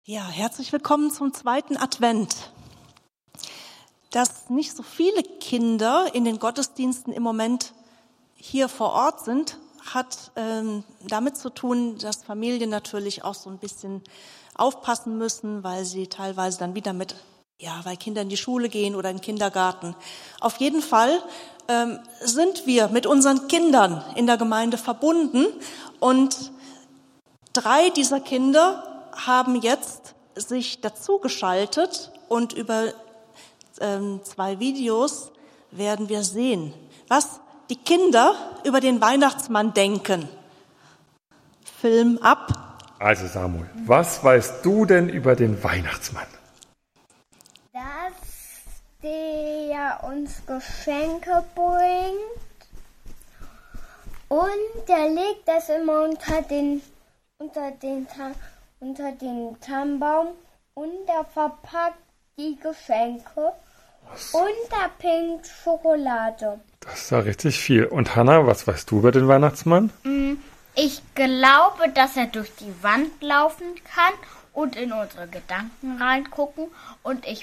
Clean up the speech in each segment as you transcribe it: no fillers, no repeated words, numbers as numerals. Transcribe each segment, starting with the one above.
Ja, herzlich willkommen zum zweiten Advent. Dass nicht so viele Kinder in den Gottesdiensten im Moment hier vor Ort sind, hat damit zu tun, dass Familien natürlich auch so ein bisschen aufpassen müssen, weil sie teilweise dann wieder weil Kinder in die Schule gehen oder in den Kindergarten. Auf jeden Fall sind wir mit unseren Kindern in der Gemeinde verbunden und 3 dieser Kinder haben jetzt sich dazugeschaltet und über 2 Videos werden wir sehen, was die Kinder über den Weihnachtsmann denken. Film ab. Also Samuel, was weißt du denn über den Weihnachtsmann? Dass der uns Geschenke bringt und der legt das immer unter den Tannenbaum und er verpackt die Geschenke und er pinkt Schokolade. Das ist ja richtig viel. Und Hannah, was weißt du über den Weihnachtsmann? Ich glaube, dass er durch die Wand laufen kann und in unsere Gedanken reingucken. Und ich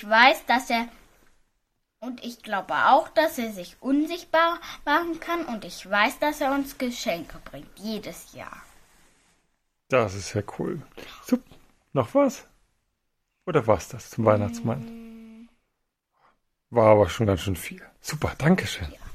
glaube auch, dass er sich unsichtbar machen kann. Und ich weiß, dass er uns Geschenke bringt, jedes Jahr. Das ist ja cool. So, noch was? Oder war's das zum Weihnachtsmann? War aber schon ganz schön viel. Super, danke schön. Ja.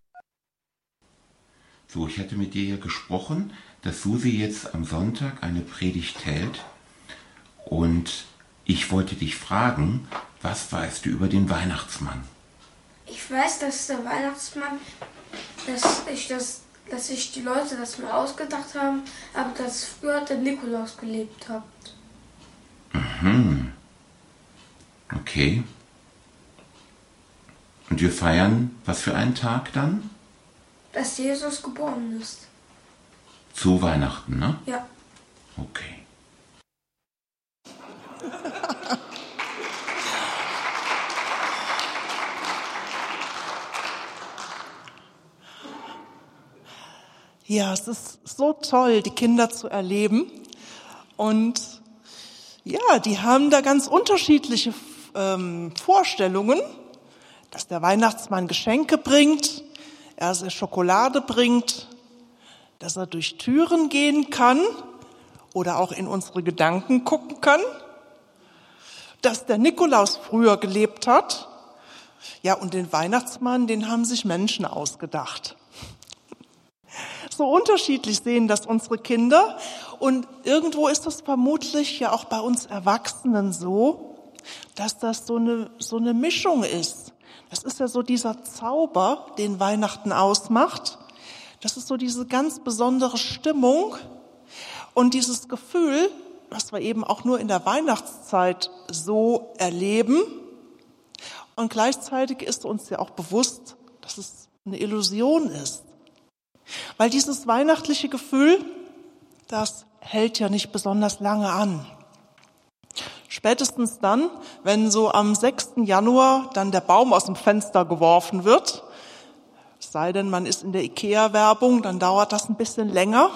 So, ich hatte mit dir ja gesprochen, dass Susi jetzt am Sonntag eine Predigt hält. Und ich wollte dich fragen, was weißt du über den Weihnachtsmann? Ich weiß, dass der Weihnachtsmann, dass sich die Leute das mal ausgedacht haben, aber dass früher der Nikolaus gelebt hat. Okay. Und wir feiern was für einen Tag dann? Dass Jesus geboren ist. Zu Weihnachten, ne? Ja. Okay. Ja, es ist so toll, die Kinder zu erleben. Und ja, die haben da ganz unterschiedliche Vorstellungen, dass der Weihnachtsmann Geschenke bringt, dass er Schokolade bringt, dass er durch Türen gehen kann oder auch in unsere Gedanken gucken kann, dass der Nikolaus früher gelebt hat. Ja, und den Weihnachtsmann, den haben sich Menschen ausgedacht. So unterschiedlich sehen das unsere Kinder und irgendwo ist das vermutlich ja auch bei uns Erwachsenen so, dass das so eine Mischung ist. Das ist ja so dieser Zauber, den Weihnachten ausmacht. Das ist so diese ganz besondere Stimmung und dieses Gefühl, was wir eben auch nur in der Weihnachtszeit so erleben. Und gleichzeitig ist uns ja auch bewusst, dass es eine Illusion ist. Weil dieses weihnachtliche Gefühl, das hält ja nicht besonders lange an. Spätestens dann, wenn so am 6. Januar dann der Baum aus dem Fenster geworfen wird, es sei denn, man ist in der IKEA-Werbung, dann dauert das ein bisschen länger.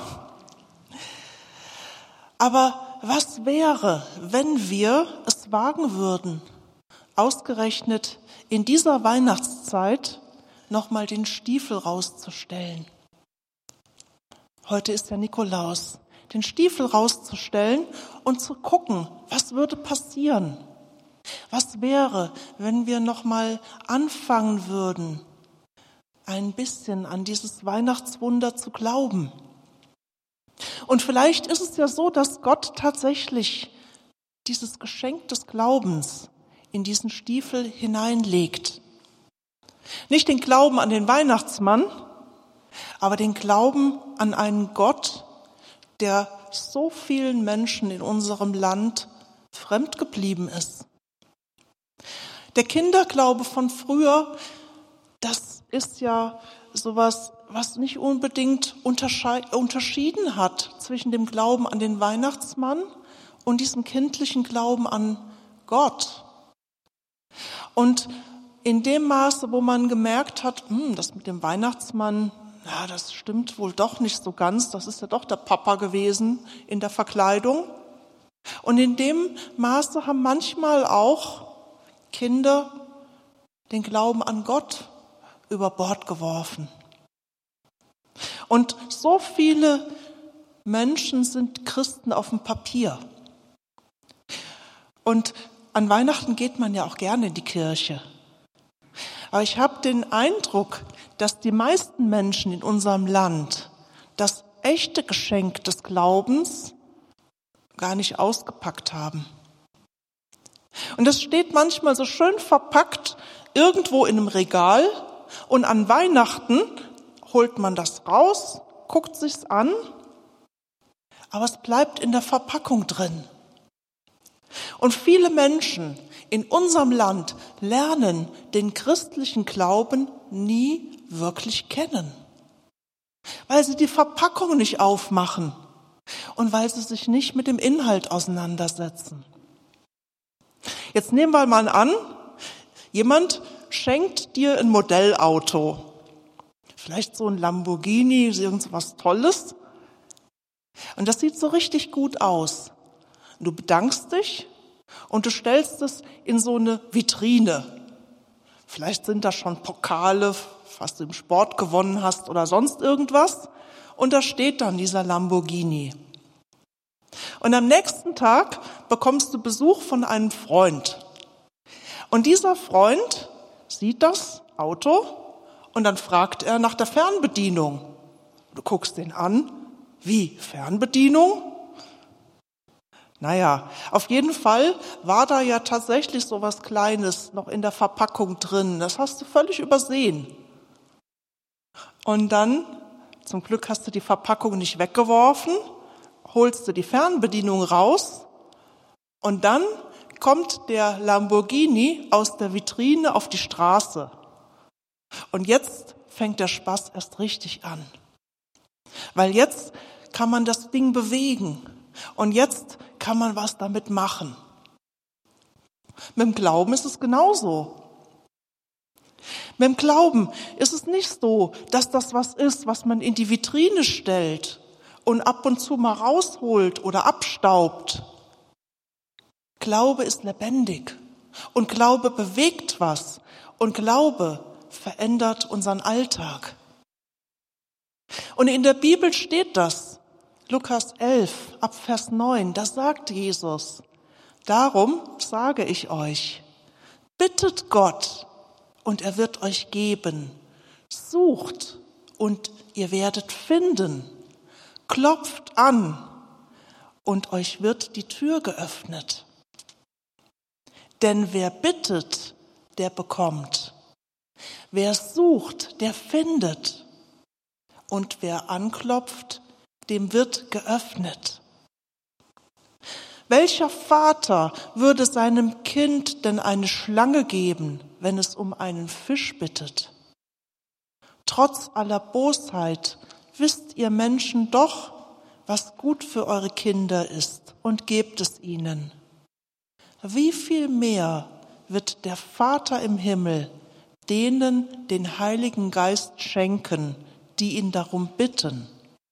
Aber was wäre, wenn wir es wagen würden, ausgerechnet in dieser Weihnachtszeit nochmal den Stiefel rauszustellen? Heute ist der Nikolaus. Den Stiefel rauszustellen und zu gucken, was würde passieren? Was wäre, wenn wir nochmal anfangen würden, ein bisschen an dieses Weihnachtswunder zu glauben? Und vielleicht ist es ja so, dass Gott tatsächlich dieses Geschenk des Glaubens in diesen Stiefel hineinlegt. Nicht den Glauben an den Weihnachtsmann, aber den Glauben an einen Gott, der so vielen Menschen in unserem Land fremd geblieben ist. Der Kinderglaube von früher, das ist ja sowas, was nicht unbedingt unterschieden hat zwischen dem Glauben an den Weihnachtsmann und diesem kindlichen Glauben an Gott. Und in dem Maße, wo man gemerkt hat, das mit dem Weihnachtsmann, ja, das stimmt wohl doch nicht so ganz, das ist ja doch der Papa gewesen in der Verkleidung. Und in dem Maße haben manchmal auch Kinder den Glauben an Gott über Bord geworfen. Und so viele Menschen sind Christen auf dem Papier. Und an Weihnachten geht man ja auch gerne in die Kirche. Aber ich habe den Eindruck, dass die meisten Menschen in unserem Land das echte Geschenk des Glaubens gar nicht ausgepackt haben. Und das steht manchmal so schön verpackt irgendwo in einem Regal und an Weihnachten holt man das raus, guckt sich's an, aber es bleibt in der Verpackung drin. Und viele Menschen in unserem Land lernen den christlichen Glauben nie wirklich kennen, weil sie die Verpackung nicht aufmachen und weil sie sich nicht mit dem Inhalt auseinandersetzen. Jetzt nehmen wir mal an, jemand schenkt dir ein Modellauto, vielleicht so ein Lamborghini, irgendwas Tolles, und das sieht so richtig gut aus. Du bedankst dich und du stellst es in so eine Vitrine. Vielleicht sind da schon Pokale, was du im Sport gewonnen hast oder sonst irgendwas. Und da steht dann dieser Lamborghini. Und am nächsten Tag bekommst du Besuch von einem Freund. Und dieser Freund sieht das Auto und dann fragt er nach der Fernbedienung. Du guckst ihn an. Wie? Fernbedienung? Naja, auf jeden Fall war da ja tatsächlich so was Kleines noch in der Verpackung drin. Das hast du völlig übersehen. Und dann, zum Glück hast du die Verpackung nicht weggeworfen, holst du die Fernbedienung raus und dann kommt der Lamborghini aus der Vitrine auf die Straße. Und jetzt fängt der Spaß erst richtig an. Weil jetzt kann man das Ding bewegen. Und jetzt kann man was damit machen. Mit dem Glauben ist es genauso. Mit dem Glauben ist es nicht so, dass das was ist, was man in die Vitrine stellt und ab und zu mal rausholt oder abstaubt. Glaube ist lebendig und Glaube bewegt was und Glaube verändert unseren Alltag. Und in der Bibel steht das. Lukas 11, ab Vers 9, da sagt Jesus, darum sage ich euch, bittet Gott und er wird euch geben, sucht und ihr werdet finden, klopft an und euch wird die Tür geöffnet. Denn wer bittet, der bekommt, wer sucht, der findet und wer anklopft, dem wird geöffnet. Welcher Vater würde seinem Kind denn eine Schlange geben, wenn es um einen Fisch bittet? Trotz aller Bosheit wisst ihr Menschen doch, was gut für eure Kinder ist und gebt es ihnen. Wie viel mehr wird der Vater im Himmel denen den Heiligen Geist schenken, die ihn darum bitten?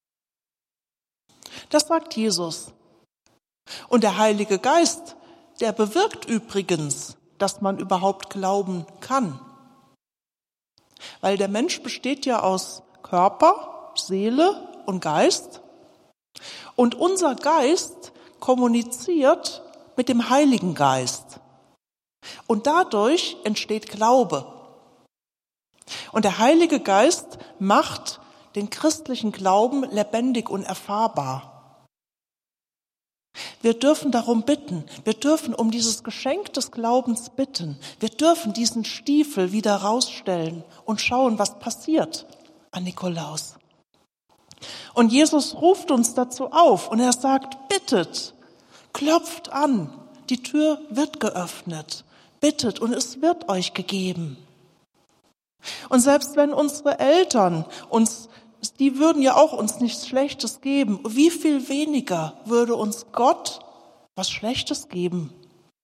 Das sagt Jesus. Und der Heilige Geist, der bewirkt übrigens, dass man überhaupt glauben kann. Weil der Mensch besteht ja aus Körper, Seele und Geist. Und unser Geist kommuniziert mit dem Heiligen Geist. Und dadurch entsteht Glaube. Und der Heilige Geist macht den christlichen Glauben lebendig und erfahrbar. Wir dürfen darum bitten, wir dürfen um dieses Geschenk des Glaubens bitten, wir dürfen diesen Stiefel wieder rausstellen und schauen, was passiert an Nikolaus. Und Jesus ruft uns dazu auf und er sagt, bittet, klopft an, die Tür wird geöffnet, bittet und es wird euch gegeben. Und selbst wenn unsere Eltern die würden ja auch uns nichts Schlechtes geben. Wie viel weniger würde uns Gott was Schlechtes geben?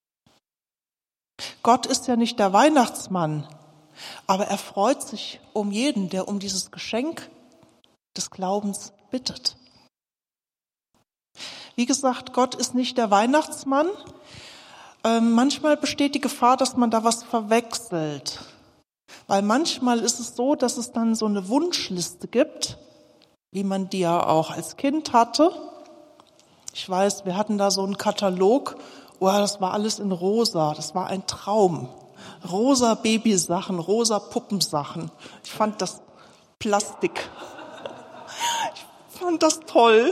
Gott ist ja nicht der Weihnachtsmann, aber er freut sich um jeden, der um dieses Geschenk des Glaubens bittet. Wie gesagt, Gott ist nicht der Weihnachtsmann. Manchmal besteht die Gefahr, dass man da was verwechselt. Weil manchmal ist es so, dass es dann so eine Wunschliste gibt, wie man die ja auch als Kind hatte. Ich weiß, wir hatten da so einen Katalog, das war alles in rosa, das war ein Traum. Rosa Babysachen, rosa Puppensachen. Ich fand das Plastik. Ich fand das toll.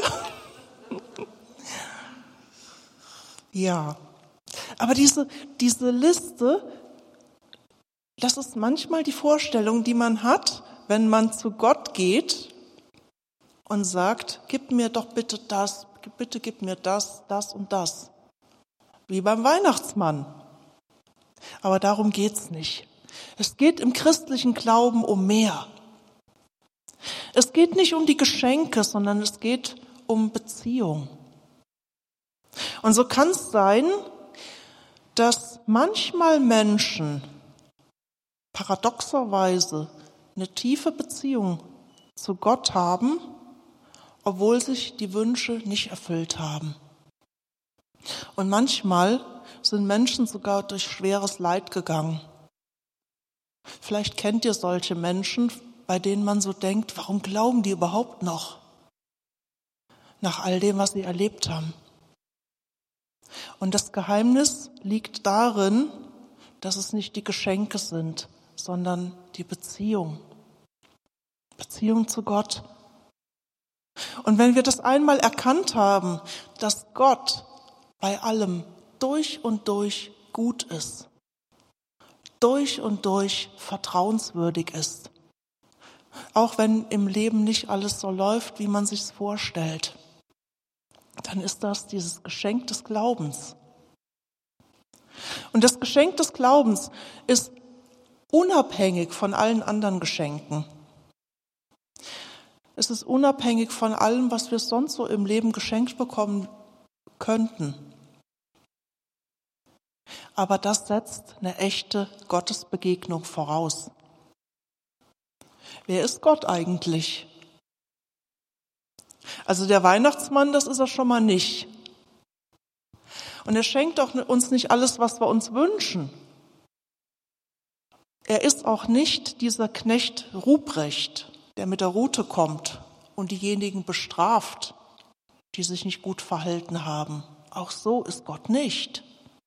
Ja, aber diese Liste, das ist manchmal die Vorstellung, die man hat, wenn man zu Gott geht und sagt, gib mir doch bitte das, bitte gib mir das, das und das. Wie beim Weihnachtsmann. Aber darum geht's nicht. Es geht im christlichen Glauben um mehr. Es geht nicht um die Geschenke, sondern es geht um Beziehung. Und so kann es sein, dass manchmal Menschen paradoxerweise eine tiefe Beziehung zu Gott haben, obwohl sich die Wünsche nicht erfüllt haben. Und manchmal sind Menschen sogar durch schweres Leid gegangen. Vielleicht kennt ihr solche Menschen, bei denen man so denkt, warum glauben die überhaupt noch? Nach all dem, was sie erlebt haben. Und das Geheimnis liegt darin, dass es nicht die Geschenke sind, sondern die Beziehung. Beziehung zu Gott. Und wenn wir das einmal erkannt haben, dass Gott bei allem durch und durch gut ist, durch und durch vertrauenswürdig ist, auch wenn im Leben nicht alles so läuft, wie man sich's vorstellt, dann ist das dieses Geschenk des Glaubens. Und das Geschenk des Glaubens ist unabhängig von allen anderen Geschenken. Es ist unabhängig von allem, was wir sonst so im Leben geschenkt bekommen könnten. Aber das setzt eine echte Gottesbegegnung voraus. Wer ist Gott eigentlich? Also der Weihnachtsmann, das ist er schon mal nicht. Und er schenkt auch uns nicht alles, was wir uns wünschen. Er ist auch nicht dieser Knecht Ruprecht, der mit der Rute kommt und diejenigen bestraft, die sich nicht gut verhalten haben. Auch so ist Gott nicht.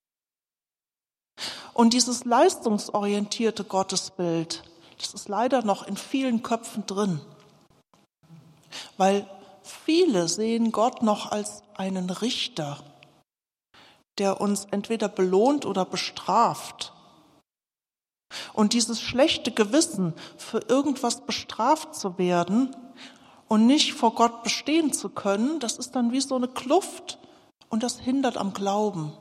Und dieses leistungsorientierte Gottesbild, das ist leider noch in vielen Köpfen drin. Weil viele sehen Gott noch als einen Richter, der uns entweder belohnt oder bestraft. Und dieses schlechte Gewissen, für irgendwas bestraft zu werden und nicht vor Gott bestehen zu können, das ist dann wie so eine Kluft und das hindert am Glauben.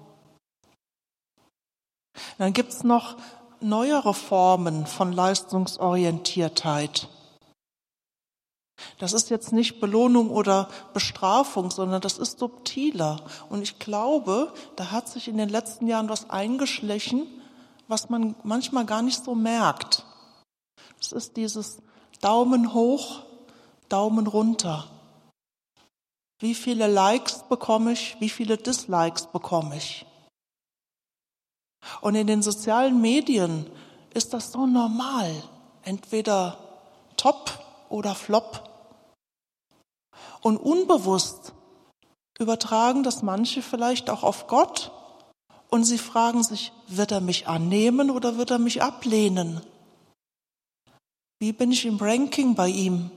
Dann gibt's noch neuere Formen von Leistungsorientiertheit. Das ist jetzt nicht Belohnung oder Bestrafung, sondern das ist subtiler. Und ich glaube, da hat sich in den letzten Jahren was eingeschlichen, was man manchmal gar nicht so merkt. Das ist dieses Daumen hoch, Daumen runter. Wie viele Likes bekomme ich, wie viele Dislikes bekomme ich? Und in den sozialen Medien ist das so normal. Entweder top oder flop. Und unbewusst übertragen das manche vielleicht auch auf Gott und sie fragen sich, wird er mich annehmen oder wird er mich ablehnen? Wie bin ich im Ranking bei ihm?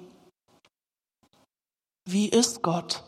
Wie ist Gott?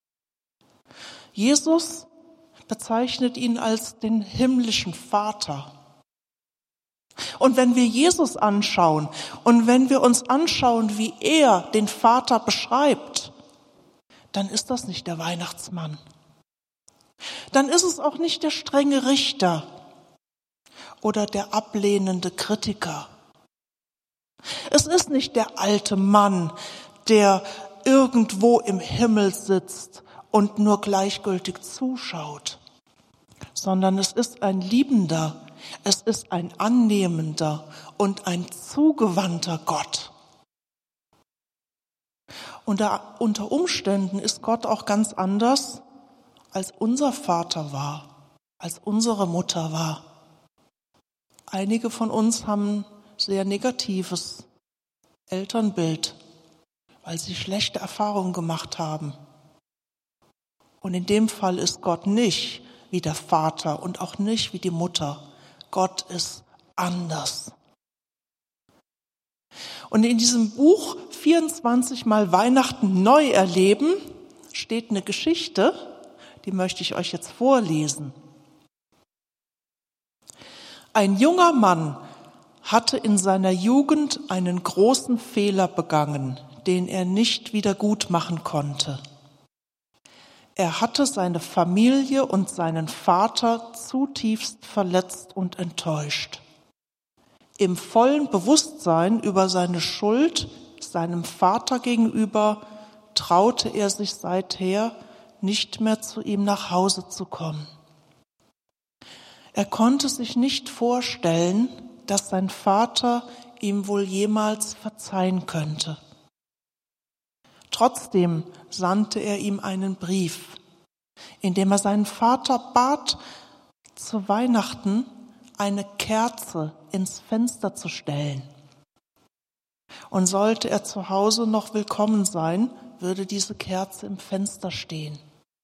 Jesus bezeichnet ihn als den himmlischen Vater. Und wenn wir Jesus anschauen und wenn wir uns anschauen, wie er den Vater beschreibt, dann ist das nicht der Weihnachtsmann. Dann ist es auch nicht der strenge Richter oder der ablehnende Kritiker. Es ist nicht der alte Mann, der irgendwo im Himmel sitzt und nur gleichgültig zuschaut, sondern es ist ein liebender, es ist ein annehmender und ein zugewandter Gott. Und unter Umständen ist Gott auch ganz anders, als unser Vater war, als unsere Mutter war. Einige von uns haben sehr negatives Elternbild, weil sie schlechte Erfahrungen gemacht haben. Und in dem Fall ist Gott nicht wie der Vater und auch nicht wie die Mutter. Gott ist anders. Und in diesem Buch 24 Mal Weihnachten neu erleben steht eine Geschichte, die möchte ich euch jetzt vorlesen. Ein junger Mann hatte in seiner Jugend einen großen Fehler begangen, den er nicht wieder gut machen konnte. Er hatte seine Familie und seinen Vater zutiefst verletzt und enttäuscht. Im vollen Bewusstsein über seine Schuld seinem Vater gegenüber traute er sich seither nicht mehr zu ihm nach Hause zu kommen. Er konnte sich nicht vorstellen, dass sein Vater ihm wohl jemals verzeihen könnte. Trotzdem sandte er ihm einen Brief, in dem er seinen Vater bat, zu Weihnachten eine Kerze ins Fenster zu stellen. Und sollte er zu Hause noch willkommen sein, würde diese Kerze im Fenster stehen.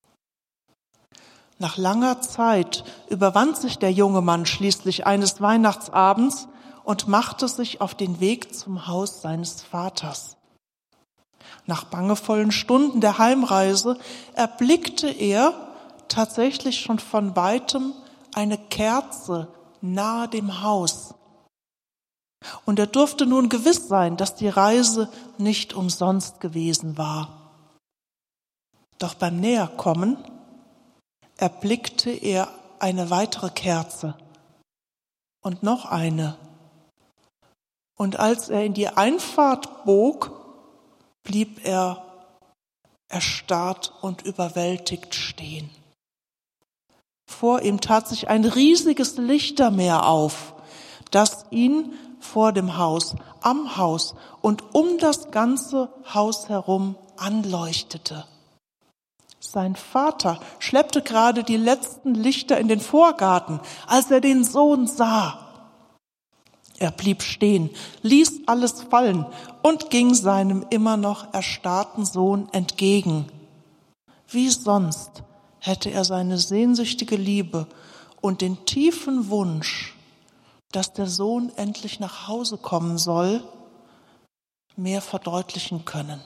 Nach langer Zeit überwand sich der junge Mann schließlich eines Weihnachtsabends und machte sich auf den Weg zum Haus seines Vaters. Nach bangevollen Stunden der Heimreise erblickte er tatsächlich schon von weitem eine Kerze nahe dem Haus. Und er durfte nun gewiss sein, dass die Reise nicht umsonst gewesen war. Doch beim Näherkommen erblickte er eine weitere Kerze und noch eine. Und als er in die Einfahrt bog, blieb er erstarrt und überwältigt stehen. Vor ihm tat sich ein riesiges Lichtermeer auf, das ihn vor dem Haus, am Haus und um das ganze Haus herum anleuchtete. Sein Vater schleppte gerade die letzten Lichter in den Vorgarten, als er den Sohn sah. Er blieb stehen, ließ alles fallen und ging seinem immer noch erstarrten Sohn entgegen. Wie sonst hätte er seine sehnsüchtige Liebe und den tiefen Wunsch, dass der Sohn endlich nach Hause kommen soll, mehr verdeutlichen können.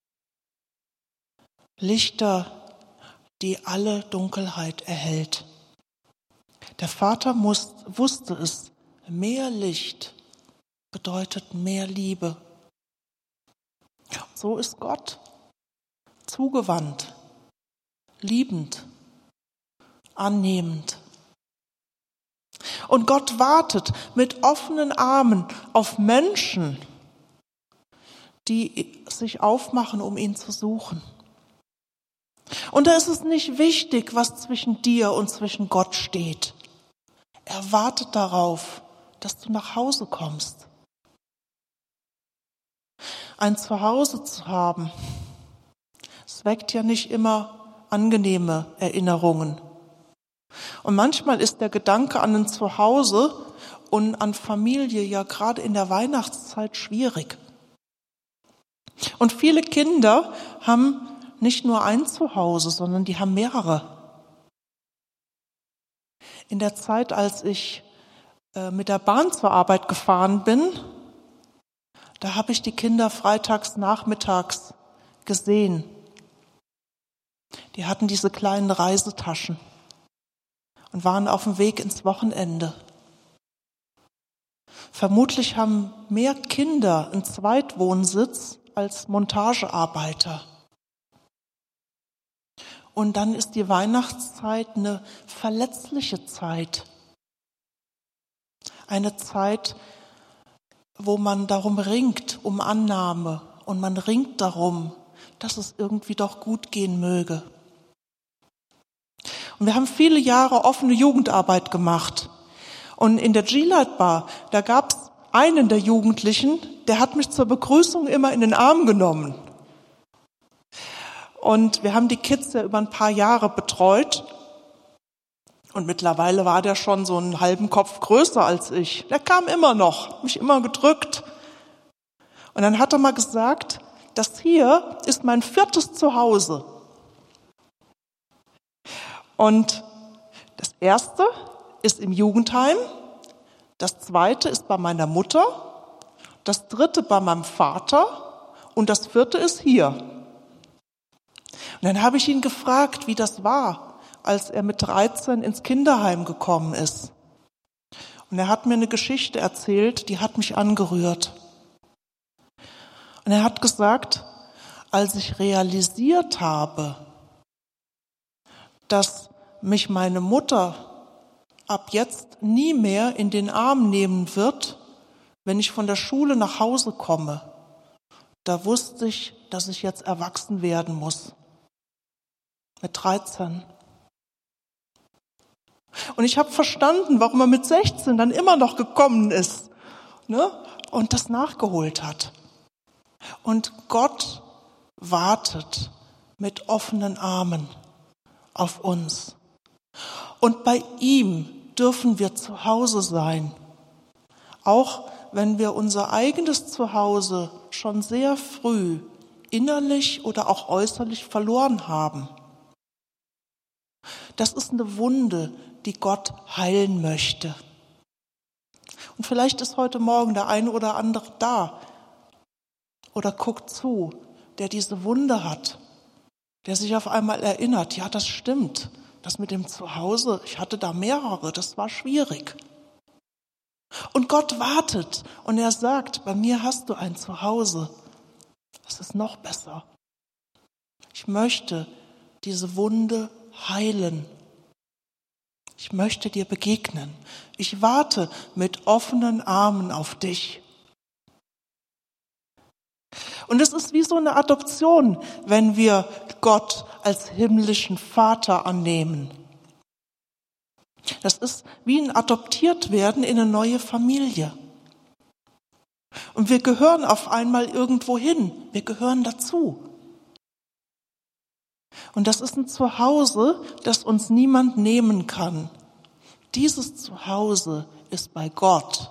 Lichter, die alle Dunkelheit erhellt. Der Vater wusste es, mehr Licht bedeutet mehr Liebe. So ist Gott, zugewandt, liebend, annehmend. Und Gott wartet mit offenen Armen auf Menschen, die sich aufmachen, um ihn zu suchen. Und da ist es nicht wichtig, was zwischen dir und zwischen Gott steht. Er wartet darauf, dass du nach Hause kommst. Ein Zuhause zu haben, es weckt ja nicht immer angenehme Erinnerungen. Und manchmal ist der Gedanke an ein Zuhause und an Familie ja gerade in der Weihnachtszeit schwierig. Und viele Kinder haben nicht nur ein Zuhause, sondern die haben mehrere. In der Zeit, als ich mit der Bahn zur Arbeit gefahren bin, da habe ich die Kinder freitags nachmittags gesehen. Die hatten diese kleinen Reisetaschen und waren auf dem Weg ins Wochenende. Vermutlich haben mehr Kinder einen Zweitwohnsitz als Montagearbeiter. Und dann ist die Weihnachtszeit eine verletzliche Zeit. Eine Zeit, wo man darum ringt, um Annahme. Und man ringt darum, dass es irgendwie doch gut gehen möge. Und wir haben viele Jahre offene Jugendarbeit gemacht. Und in der G-Light Bar, da gab es einen der Jugendlichen, der hat mich zur Begrüßung immer in den Arm genommen. Und wir haben die Kids ja über ein paar Jahre betreut. Und mittlerweile war der schon so einen halben Kopf größer als ich. Der kam immer noch, mich immer gedrückt. Und dann hat er mal gesagt, das hier ist mein 4. Zuhause. Und das 1. ist im Jugendheim, das 2. ist bei meiner Mutter, das 3. bei meinem Vater und das 4. ist hier. Und dann habe ich ihn gefragt, wie das war, als er mit 13 ins Kinderheim gekommen ist. Und er hat mir eine Geschichte erzählt, die hat mich angerührt. Und er hat gesagt, als ich realisiert habe, dass mich meine Mutter ab jetzt nie mehr in den Arm nehmen wird, wenn ich von der Schule nach Hause komme, da wusste ich, dass ich jetzt erwachsen werden muss. Mit 13. Und ich habe verstanden, warum er mit 16 dann immer noch gekommen ist, ne? Und das nachgeholt hat. Und Gott wartet mit offenen Armen auf uns. Und bei ihm dürfen wir zu Hause sein, auch wenn wir unser eigenes Zuhause schon sehr früh innerlich oder auch äußerlich verloren haben. Das ist eine Wunde, die Gott heilen möchte. Und vielleicht ist heute Morgen der eine oder andere da oder guckt zu, der diese Wunde hat, der sich auf einmal erinnert, ja, das stimmt, das mit dem Zuhause, ich hatte da mehrere, das war schwierig. Und Gott wartet und er sagt, bei mir hast du ein Zuhause, das ist noch besser. Ich möchte diese Wunde heilen. Ich möchte dir begegnen. Ich warte mit offenen Armen auf dich. Und es ist wie so eine Adoption, wenn wir Gott als himmlischen Vater annehmen. Das ist wie ein Adoptiertwerden in eine neue Familie. Und wir gehören auf einmal irgendwo hin. Wir gehören dazu. Und das ist ein Zuhause, das uns niemand nehmen kann. Dieses Zuhause ist bei Gott.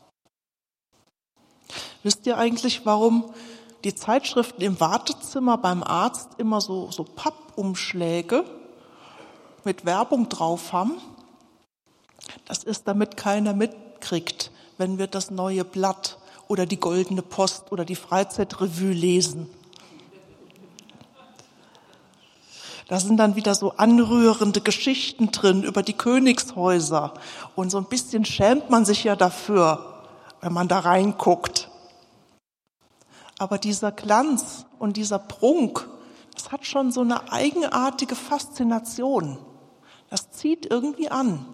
Wisst ihr eigentlich, warum die Zeitschriften im Wartezimmer beim Arzt immer so Pappumschläge mit Werbung drauf haben? Das ist, damit keiner mitkriegt, wenn wir das neue Blatt oder die Goldene Post oder die Freizeitrevue lesen. Da sind dann wieder so anrührende Geschichten drin über die Königshäuser. Und so ein bisschen schämt man sich ja dafür, wenn man da reinguckt. Aber dieser Glanz und dieser Prunk, das hat schon so eine eigenartige Faszination. Das zieht irgendwie an.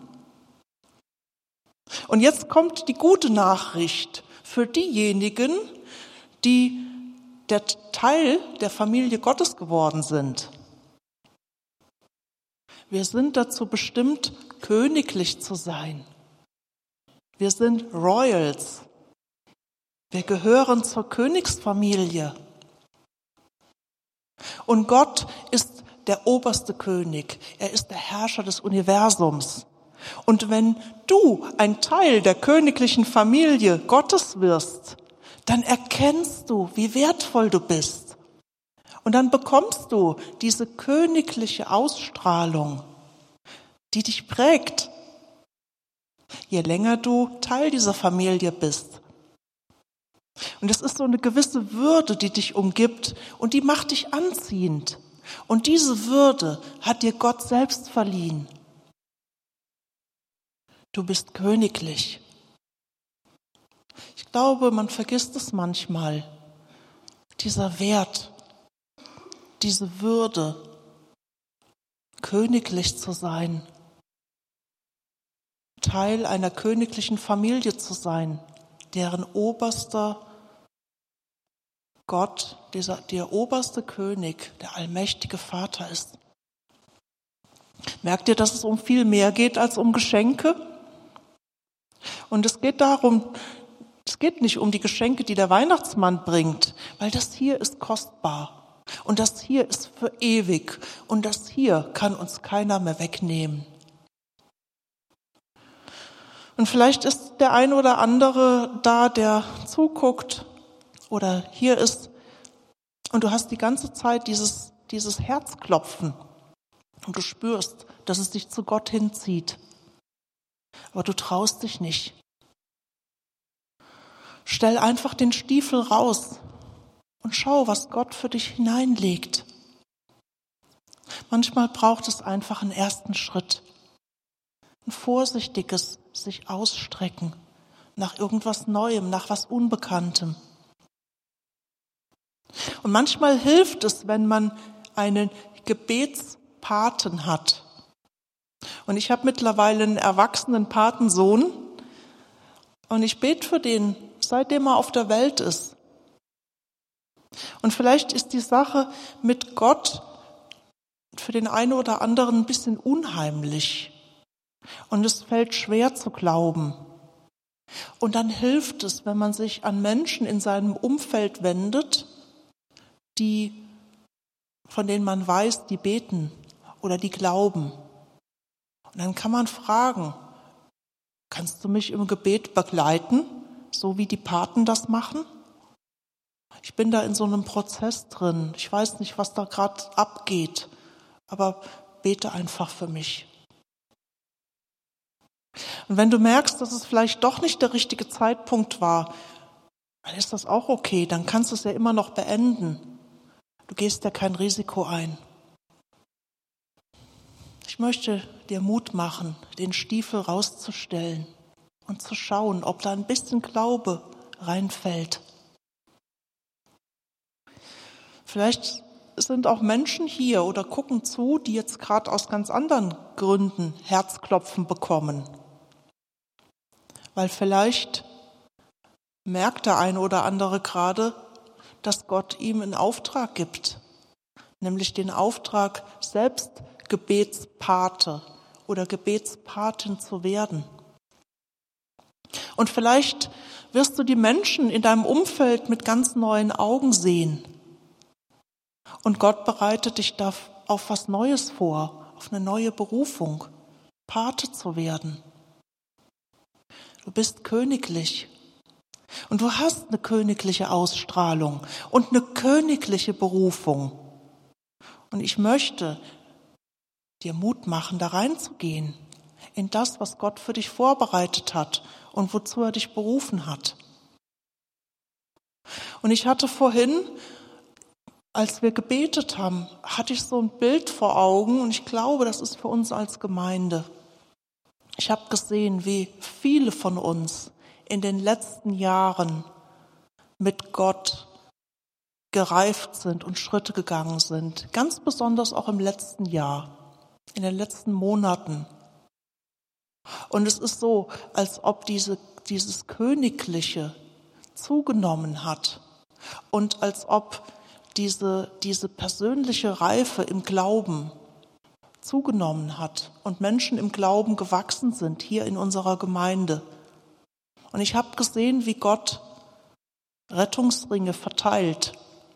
Und jetzt kommt die gute Nachricht für diejenigen, die der Teil der Familie Gottes geworden sind. Wir sind dazu bestimmt, königlich zu sein. Wir sind Royals. Wir gehören zur Königsfamilie. Und Gott ist der oberste König. Er ist der Herrscher des Universums. Und wenn du ein Teil der königlichen Familie Gottes wirst, dann erkennst du, wie wertvoll du bist. Und dann bekommst du diese königliche Ausstrahlung, die dich prägt, je länger du Teil dieser Familie bist. Und es ist so eine gewisse Würde, die dich umgibt und die macht dich anziehend. Und diese Würde hat dir Gott selbst verliehen. Du bist königlich. Ich glaube, man vergisst es manchmal. Dieser Wert, diese Würde, königlich zu sein, Teil einer königlichen Familie zu sein, deren oberster Gott, der oberste König, der allmächtige Vater ist. Merkt ihr, dass es um viel mehr geht als um Geschenke? Und es geht darum, es geht nicht um die Geschenke, die der Weihnachtsmann bringt, weil das hier ist kostbar. Und das hier ist für ewig. Und das hier kann uns keiner mehr wegnehmen. Und vielleicht ist der ein oder andere da, der zuguckt oder hier ist und du hast die ganze Zeit dieses Herzklopfen und du spürst, dass es dich zu Gott hinzieht. Aber du traust dich nicht. Stell einfach den Stiefel raus und schau, was Gott für dich hineinlegt. Manchmal braucht es einfach einen ersten Schritt. Ein vorsichtiges sich ausstrecken nach irgendwas Neuem, nach was Unbekanntem. Und manchmal hilft es, wenn man einen Gebetspaten hat. Und ich habe mittlerweile einen erwachsenen Patensohn und ich bete für den, seitdem er auf der Welt ist. Und vielleicht ist die Sache mit Gott für den einen oder anderen ein bisschen unheimlich. Und es fällt schwer zu glauben. Und dann hilft es, wenn man sich an Menschen in seinem Umfeld wendet, von denen man weiß, die beten oder die glauben. Und dann kann man fragen, kannst du mich im Gebet begleiten, so wie die Paten das machen? Ich bin da in so einem Prozess drin. Ich weiß nicht, was da gerade abgeht, aber bete einfach für mich. Und wenn du merkst, dass es vielleicht doch nicht der richtige Zeitpunkt war, dann ist das auch okay. Dann kannst du es ja immer noch beenden. Du gehst ja kein Risiko ein. Ich möchte dir Mut machen, den Stiefel rauszustellen und zu schauen, ob da ein bisschen Glaube reinfällt. Vielleicht sind auch Menschen hier oder gucken zu, die jetzt gerade aus ganz anderen Gründen Herzklopfen bekommen. Weil vielleicht merkt der eine oder andere gerade, dass Gott ihm einen Auftrag gibt, nämlich den Auftrag, selbst Gebetspate oder Gebetspatin zu werden. Und vielleicht wirst du die Menschen in deinem Umfeld mit ganz neuen Augen sehen. Und Gott bereitet dich da auf was Neues vor, auf eine neue Berufung, Pate zu werden. Du bist königlich und du hast eine königliche Ausstrahlung und eine königliche Berufung. Und ich möchte dir Mut machen, da reinzugehen, in das, was Gott für dich vorbereitet hat und wozu er dich berufen hat. Und ich hatte vorhin, als wir gebetet haben, hatte ich so ein Bild vor Augen und ich glaube, das ist für uns als Gemeinde. Ich habe gesehen, wie viele von uns in den letzten Jahren mit Gott gereift sind und Schritte gegangen sind. Ganz besonders auch im letzten Jahr, in den letzten Monaten. Und es ist so, als ob dieses Königliche zugenommen hat und als ob diese persönliche Reife im Glauben zugenommen hat und Menschen im Glauben gewachsen sind hier in unserer Gemeinde. Und ich habe gesehen, wie Gott Rettungsringe verteilt.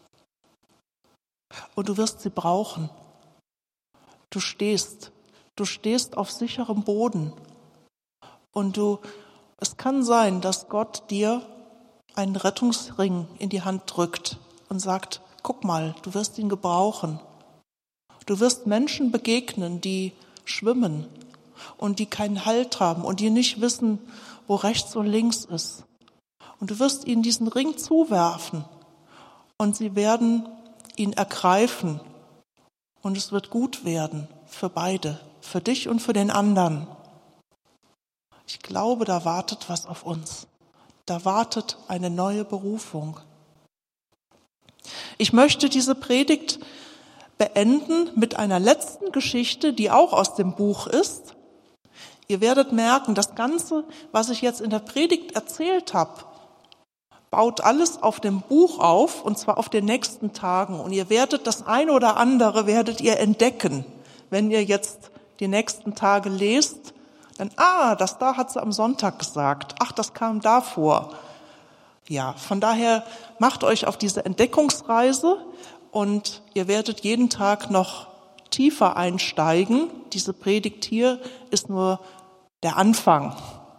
Und du wirst sie brauchen. Du stehst auf sicherem Boden. Und es kann sein, dass Gott dir einen Rettungsring in die Hand drückt und sagt, guck mal, du wirst ihn gebrauchen. Du wirst Menschen begegnen, die schwimmen und die keinen Halt haben und die nicht wissen, wo rechts und links ist. Und du wirst ihnen diesen Ring zuwerfen und sie werden ihn ergreifen und es wird gut werden für beide, für dich und für den anderen. Ich glaube, da wartet was auf uns. Da wartet eine neue Berufung. Ich möchte diese Predigt beenden mit einer letzten Geschichte, die auch aus dem Buch ist. Ihr werdet merken, das Ganze, was ich jetzt in der Predigt erzählt habe, baut alles auf dem Buch auf, und zwar auf den nächsten Tagen. Und ihr werdet das eine oder andere entdecken, wenn ihr jetzt die nächsten Tage lest. Dann, das da hat sie am Sonntag gesagt. Ach, das kam da vor. Ja, von daher macht euch auf diese Entdeckungsreise und ihr werdet jeden Tag noch tiefer einsteigen. Diese Predigt hier ist nur der Anfang.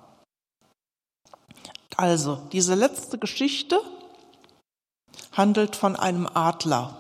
Also, diese letzte Geschichte handelt von einem Adler.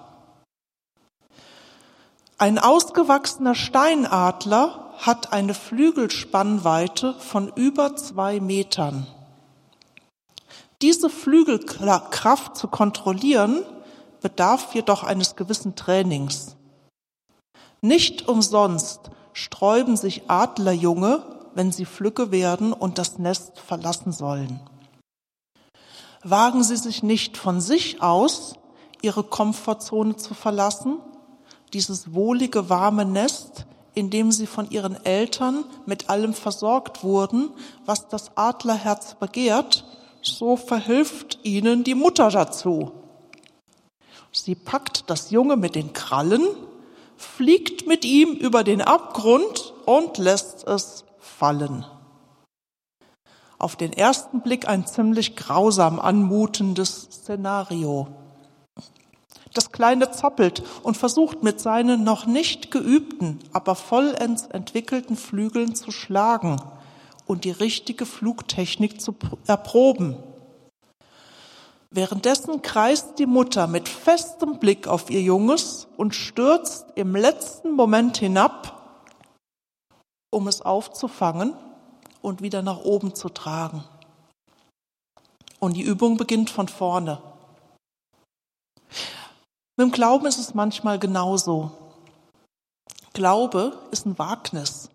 Ein ausgewachsener Steinadler hat eine Flügelspannweite von über 2 Metern. Diese Flügelkraft zu kontrollieren, bedarf jedoch eines gewissen Trainings. Nicht umsonst sträuben sich Adlerjunge, wenn sie flügge werden und das Nest verlassen sollen. Wagen sie sich nicht von sich aus, ihre Komfortzone zu verlassen, dieses wohlige, warme Nest, in dem sie von ihren Eltern mit allem versorgt wurden, was das Adlerherz begehrt, so verhilft ihnen die Mutter dazu. Sie packt das Junge mit den Krallen, fliegt mit ihm über den Abgrund und lässt es fallen. Auf den ersten Blick ein ziemlich grausam anmutendes Szenario. Das Kleine zappelt und versucht mit seinen noch nicht geübten, aber vollends entwickelten Flügeln zu schlagen und die richtige Flugtechnik zu erproben. Währenddessen kreist die Mutter mit festem Blick auf ihr Junges und stürzt im letzten Moment hinab, um es aufzufangen und wieder nach oben zu tragen. Und die Übung beginnt von vorne. Mit dem Glauben ist es manchmal genauso. Glaube ist ein Wagnis,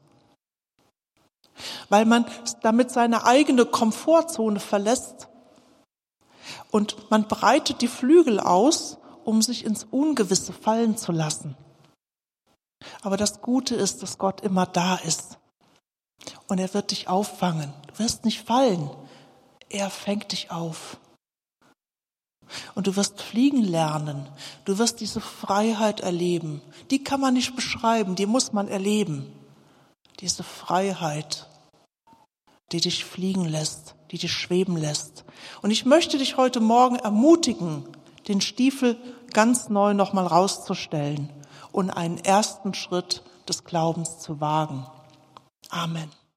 weil man damit seine eigene Komfortzone verlässt und man breitet die Flügel aus, um sich ins Ungewisse fallen zu lassen. Aber das Gute ist, dass Gott immer da ist und er wird dich auffangen. Du wirst nicht fallen, er fängt dich auf. Und du wirst fliegen lernen. Du wirst diese Freiheit erleben. Die kann man nicht beschreiben, die muss man erleben. Diese Freiheit, die dich fliegen lässt, die dich schweben lässt. Und ich möchte dich heute Morgen ermutigen, den Stiefel ganz neu nochmal rauszustellen und einen ersten Schritt des Glaubens zu wagen. Amen.